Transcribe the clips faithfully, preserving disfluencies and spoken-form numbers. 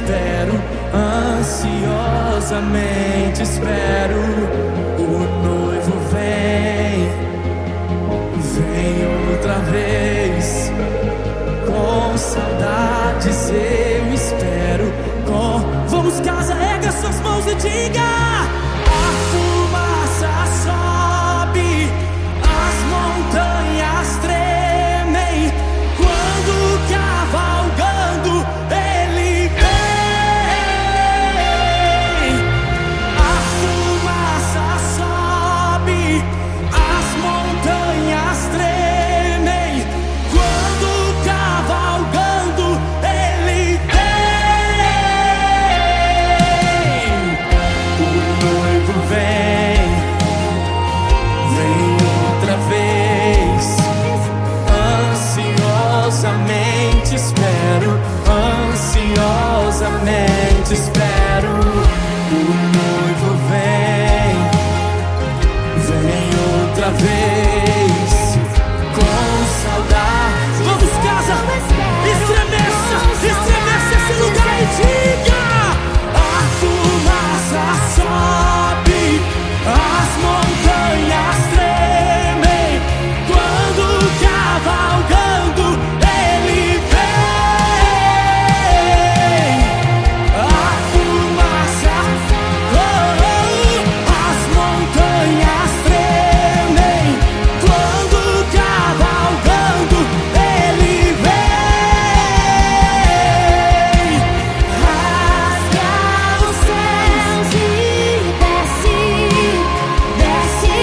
espero, ansiosamente espero. O noivo vem, vem outra vez. Com saudades eu espero. Com... Vamos, casa, erga suas mãos e diga: a fumaça sobe, as montanhas tremem, quando cavalgando ele vem. A fumaça sobe, as montanhas tremem, quando cavalgando ele vem. O noivo vem, vem outra vez. Ansiosamente espero, ansiosamente espero. O noivo vem, vem outra vez. Com saudade. Vamos, casa, estremeça, estremeça esse lugar e diga: a fumaça sobe, as montanhas tremem, quando cavalgando ele vem. A fumaça, oh, oh, as montanhas tremem, quando cavalgando ele vem. Rasga os céus e desce, desce.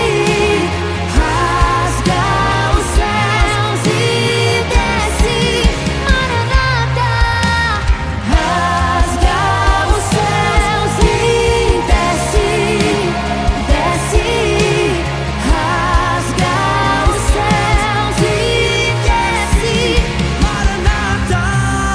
Rasga os céus e desce, Maranata. Rasga os céus e desce, desce. Rasga os céus e desce, Maranata.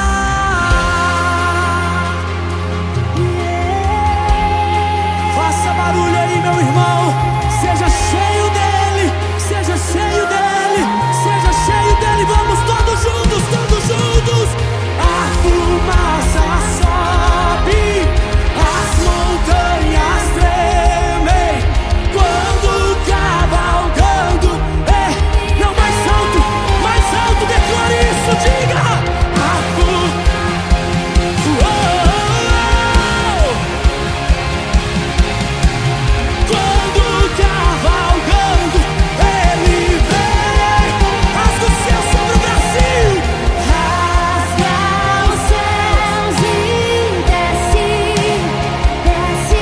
Faça barulho aí, meu irmão. Seja cheio dele, seja cheio dele, seja cheio dele. Vamos todos juntos, todos juntos. A fumaça sobe, as montanhas tremem, quando cavalgando. É, não, mais alto, mais alto, declare isso, diga: a fu- Uou! Quando cavalgando ele vem. Rasga o céu sobre o Brasil. rasga os céus e desce, desce.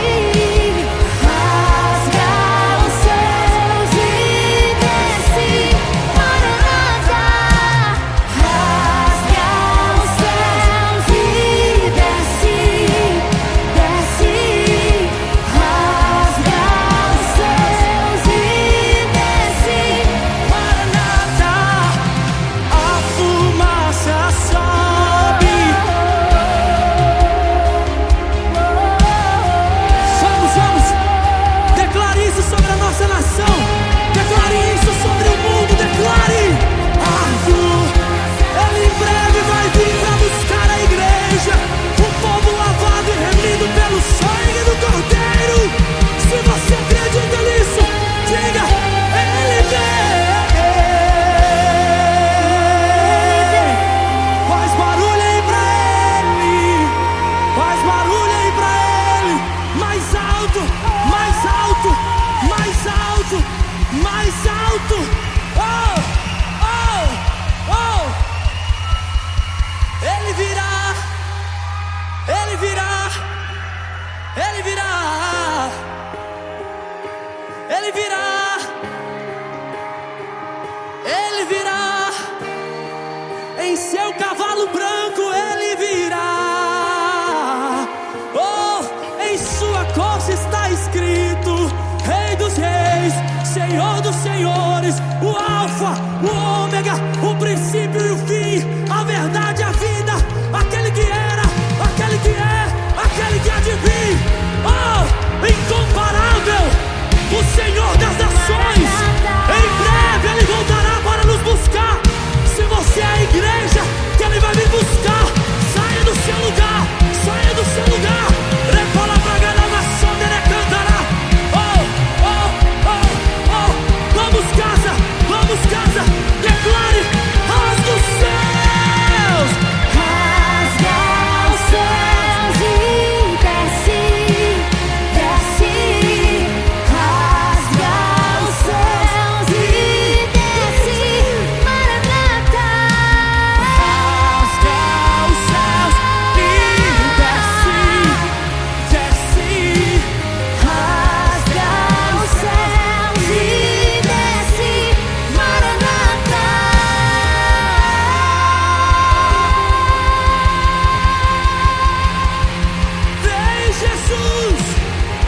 Rasga os céus e desce, Maranata. Rasga os céus e desce, desce. Rasga os céus e desce, Maranata. A fumaça sobe. Vamos, vamos. Declare isso sobre a nossa nação. Declare isso sobre o mundo. Declare. A fu- Ele em breve vai vir para buscar a igreja, o povo lavado e remido pelo sangue do Cordeiro. Se você acredita nisso, diga: ele vem. Faz barulho aí pra ele. Faz barulho aí pra ele. Mais alto, mais alto, mais alto, mais alto. Oh, oh, oh. Ele virá, ele virá, ele virá, ele virá, ele virá. Em seu cavalo branco ele virá. Oh, em sua costa está escrito: Rei dos reis, Senhor dos senhores, o Alfa, o Ômega, o princípio e o fim, a verdade e a vida, aquele que era, aquele que é, aquele que há de vir. Oh, incomparável, o Senhor das nações. Em breve ele voltará para nos buscar. Se você é a igreja que ele vai vir buscar, saia do seu lugar, saia do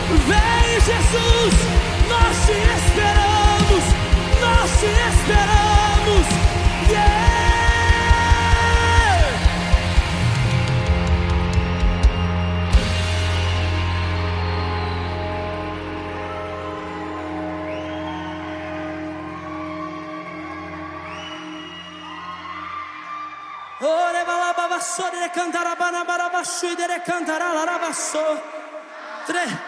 Vem, Jesus, nós te esperamos, nós te esperamos. Yeah! Ore balababa sore cantarabana barabaxu e cantará larabaço. Três.